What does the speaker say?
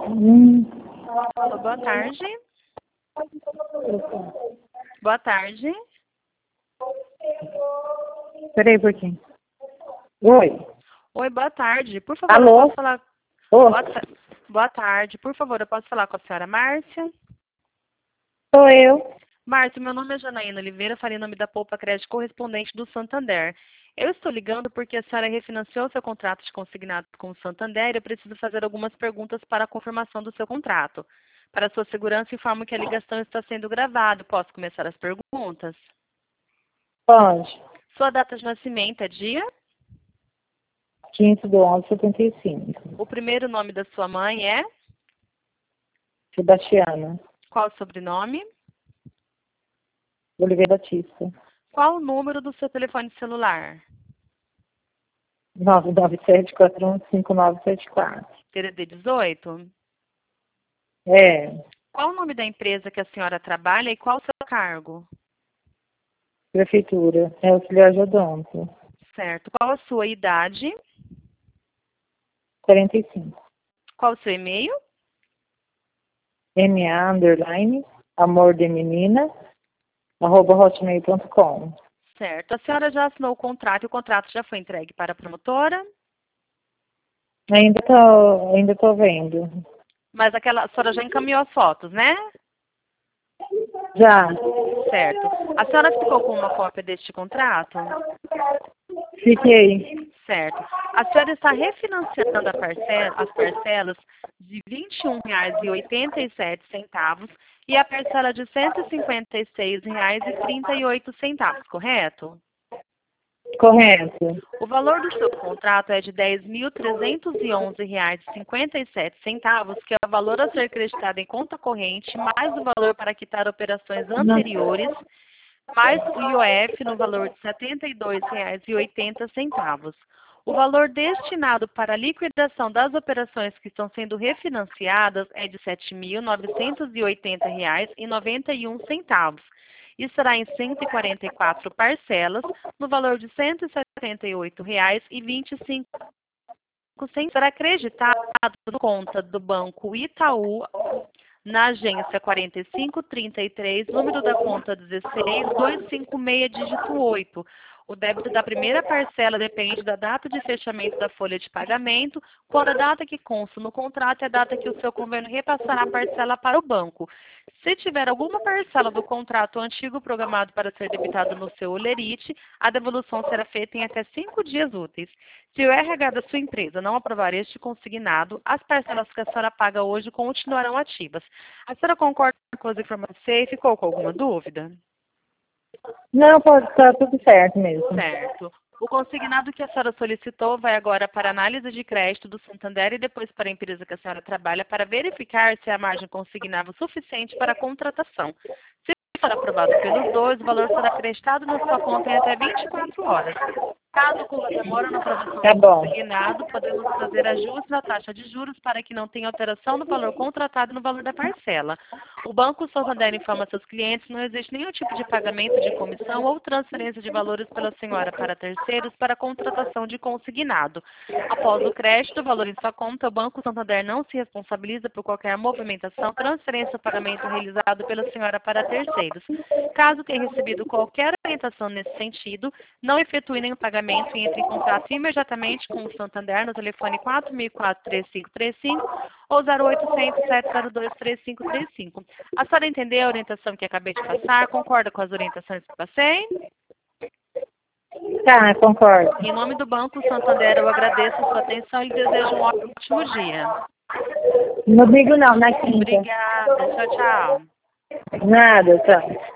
Alô, boa tarde. Boa tarde. Peraí um pouquinho. Oi. Oi, boa tarde. Por favor, Alô? eu posso falar... Ô, Boa tarde. Por favor, eu posso falar com a senhora Márcia? sou eu. Márcia, meu nome é Janaína Oliveira, falei em nome da Poupa Crédito correspondente do Santander. Eu estou ligando porque a senhora refinanciou seu contrato de consignado com o Santander e eu preciso fazer algumas perguntas para a confirmação do seu contrato. Para sua segurança, informo que a ligação está sendo gravada. Posso começar as perguntas? Pode. Sua data de nascimento é dia? 15/11/75. O primeiro nome da sua mãe é? Sebastiana. Qual o sobrenome? Oliveira Batista. Qual o número do seu telefone celular? 997415974. TDD 18? É. Qual o nome da empresa que a senhora trabalha e qual o seu cargo? Prefeitura. É auxiliar de odonto. Certo. Qual a sua idade? 45. Qual o seu e-mail? MA_amor de menina @hotmail.com. Certo. A senhora já assinou o contrato e o contrato já foi entregue para a promotora? Ainda tô vendo. Mas a senhora já encaminhou as fotos, né? Já. Certo. A senhora ficou com uma cópia deste contrato? Fiquei. Certo. A senhora está refinanciando as parcelas de R$ 21,87 e a parcela de R$ 156,38, correto? Correto. O valor do seu contrato é de R$ 10.311,57, que é o valor a ser acreditado em conta corrente, mais o valor para quitar operações anteriores, mais o IOF no valor de R$ 72,80. O valor destinado para a liquidação das operações que estão sendo refinanciadas é de R$ 7.980,91 e será em 144 parcelas no valor de R$ 178,25. Será acreditado na conta do Banco Itaú, na agência 4533, número da conta 16256, dígito 8. O débito da primeira parcela depende da data de fechamento da folha de pagamento, quando a data que consta no contrato é a data que o seu convênio repassará a parcela para o banco. Se tiver alguma parcela do contrato antigo programado para ser debitado no seu olerite, a devolução será feita em até 5 dias úteis. Se o RH da sua empresa não aprovar este consignado, as parcelas que a senhora paga hoje continuarão ativas. A senhora concorda com as informações e ficou com alguma dúvida? Não, pode estar tudo certo mesmo. Certo. O consignado que a senhora solicitou vai agora para análise de crédito do Santander e depois para a empresa que a senhora trabalha para verificar se a margem consignável suficiente para a contratação. Se for aprovado pelos dois, o valor será acreditado na sua conta em até 24 horas. Caso ocorra demora na aprovação Tá do bom. consignado, podemos fazer ajustes na taxa de juros para que não tenha alteração no valor contratado e no valor da parcela. O Banco Santander informa seus clientes que não existe nenhum tipo de pagamento de comissão ou transferência de valores pela senhora para terceiros para contratação de consignado. Após o crédito, o valor em sua conta, o Banco Santander não se responsabiliza por qualquer movimentação, transferência ou pagamento realizado pela senhora para terceiros. Caso tenha recebido qualquer orientação nesse sentido, não efetue nenhum pagamento e entre em contato imediatamente com o Santander no telefone 4004-3535 ou 0800-702-3535. A senhora entendeu a orientação que acabei de passar? Concorda com as orientações que passei? Tá, concordo. Em nome do Banco Santander, eu agradeço a sua atenção e desejo um ótimo dia. No domingo não, na quinta. Obrigada. Tchau, tchau. Nada, tá.